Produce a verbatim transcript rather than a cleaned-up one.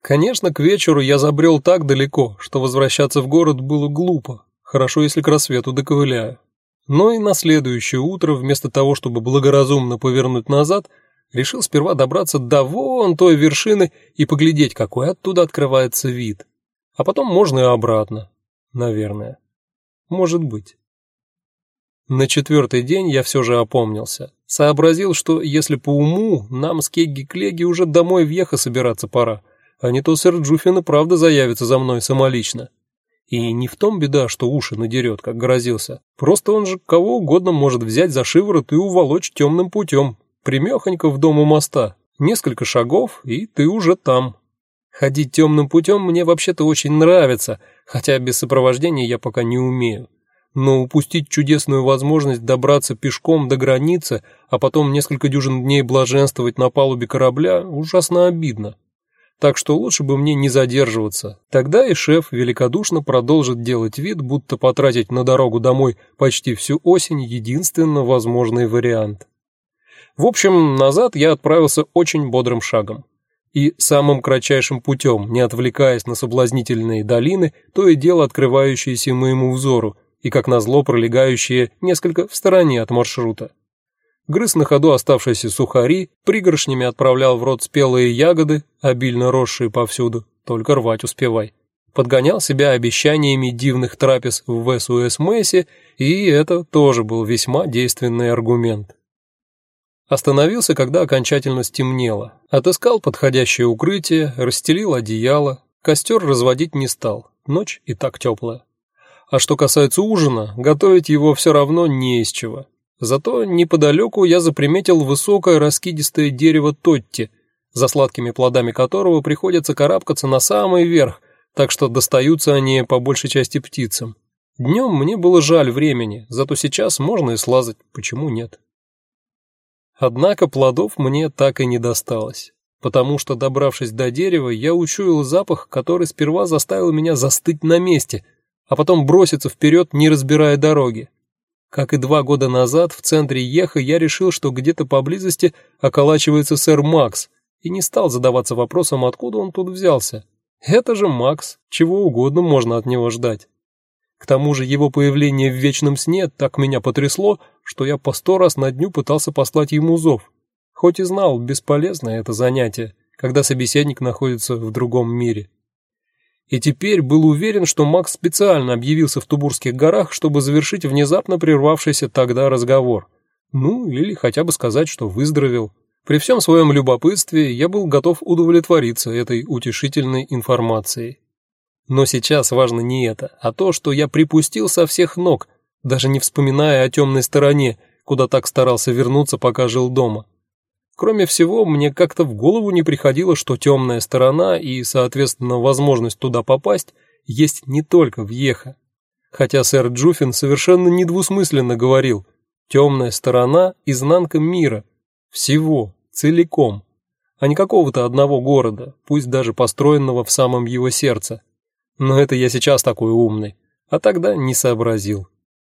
Конечно, к вечеру я забрел так далеко, что возвращаться в город было глупо. Хорошо, если к рассвету доковыляю. Но и на следующее утро, вместо того, чтобы благоразумно повернуть назад, решил сперва добраться до вон той вершины и поглядеть, какой оттуда открывается вид. А потом можно и обратно. Наверное. Может быть. На четвертый день я все же опомнился. Сообразил, что если по уму, нам с Кегги-Клегги уже домой в Йеха собираться пора, а не то сэр Джуфин и правда заявится за мной самолично. И не в том беда, что уши надерет, как грозился. Просто он же кого угодно может взять за шиворот и уволочь темным путем. Примехонько в дом у моста. Несколько шагов, и ты уже там. Ходить темным путем мне вообще-то очень нравится, хотя без сопровождения я пока не умею. Но упустить чудесную возможность добраться пешком до границы, а потом несколько дюжин дней блаженствовать на палубе корабля, ужасно обидно. Так что лучше бы мне не задерживаться. Тогда и шеф великодушно продолжит делать вид, будто потратить на дорогу домой почти всю осень единственно возможный вариант. В общем, назад я отправился очень бодрым шагом. И самым кратчайшим путем, не отвлекаясь на соблазнительные долины, то и дело открывающиеся моему взору, и, как назло, пролегающие несколько в стороне от маршрута. Грыз на ходу оставшиеся сухари, пригоршнями отправлял в рот спелые ягоды, обильно росшие повсюду, только рвать успевай. Подгонял себя обещаниями дивных трапез в Вес-Уэс-Мессе, и это тоже был весьма действенный аргумент. Остановился, когда окончательно стемнело. Отыскал подходящее укрытие, расстелил одеяло, костер разводить не стал, ночь и так теплая. А что касается ужина, готовить его все равно не из чего. Зато неподалеку я заприметил высокое раскидистое дерево тотти, за сладкими плодами которого приходится карабкаться на самый верх, так что достаются они по большей части птицам. Днем мне было жаль времени, зато сейчас можно и слазать, почему нет. Однако плодов мне так и не досталось, потому что, добравшись до дерева, я учуял запах, который сперва заставил меня застыть на месте, а потом броситься вперед, не разбирая дороги. Как и два года назад в центре Йеха я решил, что где-то поблизости околачивается сэр Макс, и не стал задаваться вопросом, откуда он тут взялся. Это же Макс, чего угодно можно от него ждать. К тому же его появление в вечном сне так меня потрясло, что я по сто раз на дню пытался послать ему зов. Хоть и знал, бесполезное это занятие, когда собеседник находится в другом мире. И теперь был уверен, что Макс специально объявился в Тубурских горах, чтобы завершить внезапно прервавшийся тогда разговор. Ну, или хотя бы сказать, что выздоровел. При всем своем любопытстве я был готов удовлетвориться этой утешительной информацией. Но сейчас важно не это, а то, что я припустил со всех ног, даже не вспоминая о темной стороне, куда так старался вернуться, пока жил дома. Кроме всего, мне как-то в голову не приходило, что темная сторона и, соответственно, возможность туда попасть есть не только в Йеха. Хотя сэр Джуфин совершенно недвусмысленно говорил: темная сторона – изнанка мира, всего, целиком, а не какого-то одного города, пусть даже построенного в самом его сердце. Но это я сейчас такой умный, а тогда не сообразил.